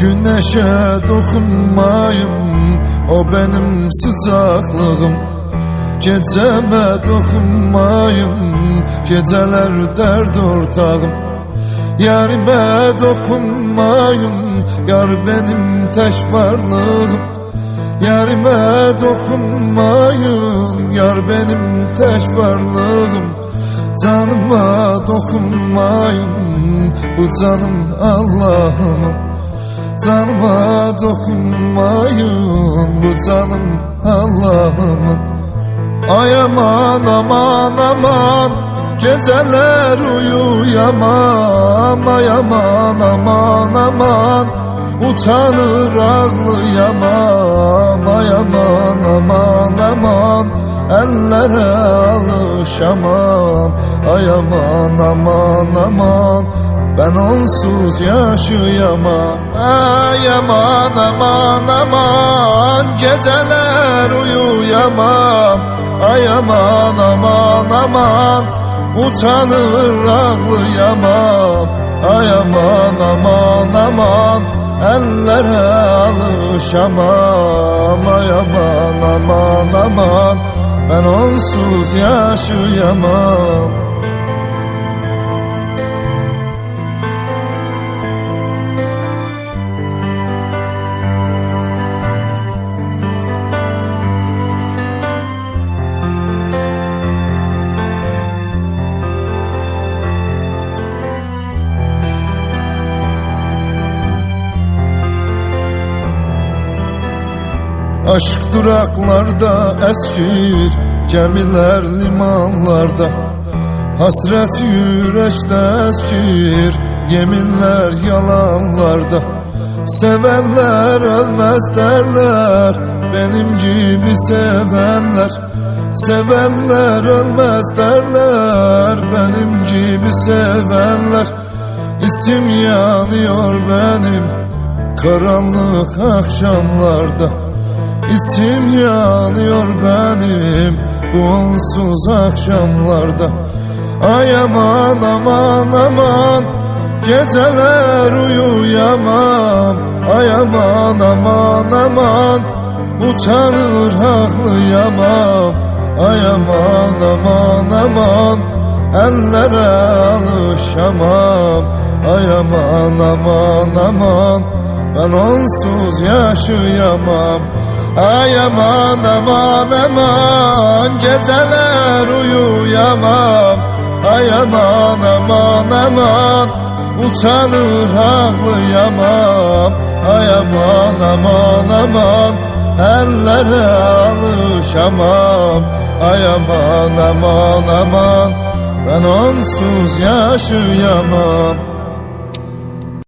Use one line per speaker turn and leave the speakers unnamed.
Güneşe dokunmayım, o benim sıcaklığım. Geceme dokunmayım, geceler dert ortağım. Yarime dokunmayın, yar benim tek varlığım. Yarime dokunmayın, yar benim tek varlığım. Canıma dokunmayın, bu canım Allah'ımın. Canıma dokunmayın, bu canım Allah'ımın. Ay aman aman aman, geceler uyuyamam. Ay aman aman aman, utanır ağlayamam. Ay aman aman aman, ellere alışamam. Ay aman aman aman, ben onsuz yaşayamam. Ay aman aman aman, geceler uyuyamam. Ay aman aman aman, utanır ağlayamam. Ay aman aman aman, ellere alışamam. Ay aman aman aman, ben onsuz yaşayamam. Aşk duraklarda eskir, gemiler limanlarda. Hasret yürekte eskir, yeminler yalanlarda. Sevenler ölmez derler, benim gibi sevenler. Sevenler ölmez derler, benim gibi sevenler. İçim yanıyor benim karanlık akşamlarda. İçim yanıyor benim bu onsuz akşamlarda. Ay aman aman aman, geceler uyuyamam. Ay aman aman aman, utanır ağlayamam. Ay aman aman aman, ellere alışamam. Ay aman aman aman, ben onsuz yaşayamam. Ay aman aman aman, geceler uyuyamam. Ay aman aman aman, utanır ağlayamam. Ay aman aman aman, ellere alışamam. Ay aman aman aman, ben onsuz yaşayamam.